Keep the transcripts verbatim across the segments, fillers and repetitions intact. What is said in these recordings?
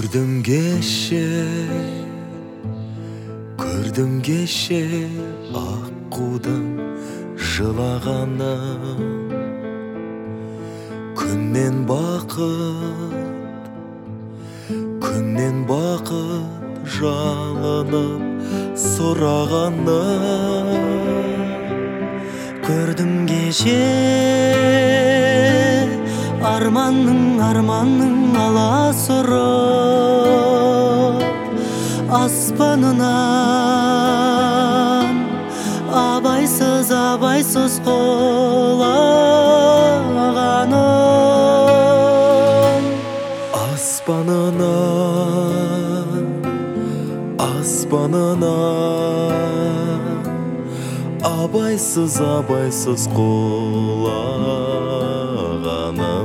Көрдім кеше, көрдім кеше аққудың жылағанын. Күннен бақыт, күннен бақыт жалынып сұрағанын. Көрдім кеше арманның арманның аласұрып аспанынан абайсыз абайсыз құлағанын. Аспанынан, аспанынан абайсыз абайсыз құлағанын.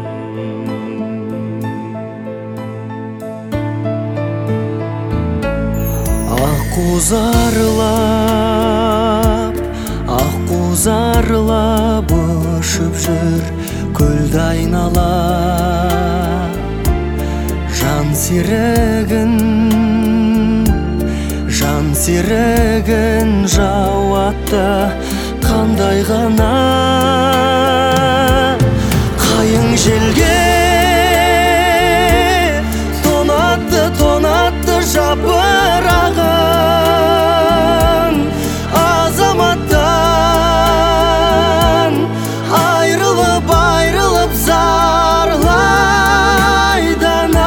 Аққу зарлап, аққу зарлап ұшып жүр көлді айналап. Жан серігін, жан серігін жауатты қандай ғана. Қайың желге тонатты, тонатты жапырағын. Азаматтан айрылып, айрылып зарлайды ана.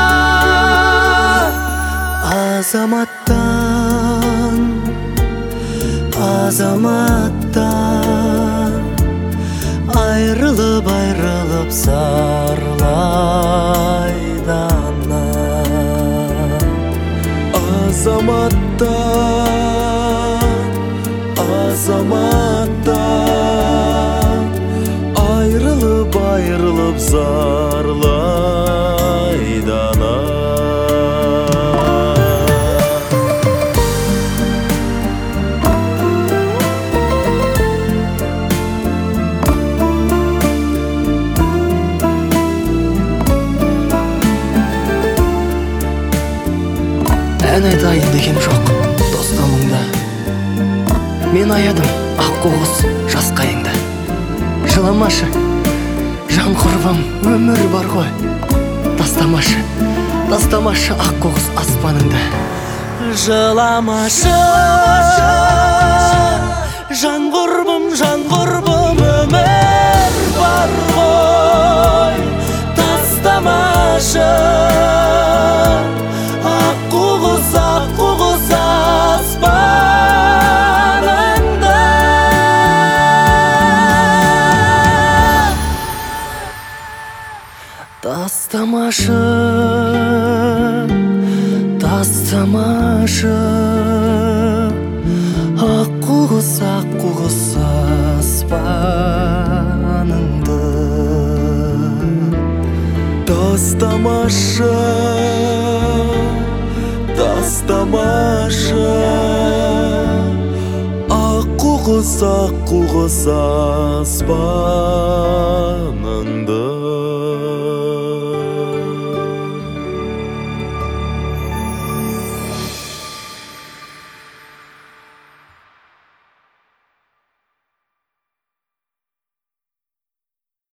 Азаматтан, азаматтан айрылып, айрылып зарлайды ана. Азаматтан, азаматтан айрылып, айрылып зарлайды ана. Ән айтайын деген жоқ достығыңды. Мен аядым аққу құс жас қайыңды. Жыламашы, жан құрбым, өмір бар ғой. Тастамашы, тастамашы аққу құс аспаныңды. Жыламашы, жан құрбым, жан құрбым, өмір бар ғой. Тастамашы аққу құс, аққу құс аспаныңды. Тастамашы, тастамашы аққу құс, аққу құс аспаныңды. Тастамашы, тастамашы аққу құс, аққу құс аспаныңды.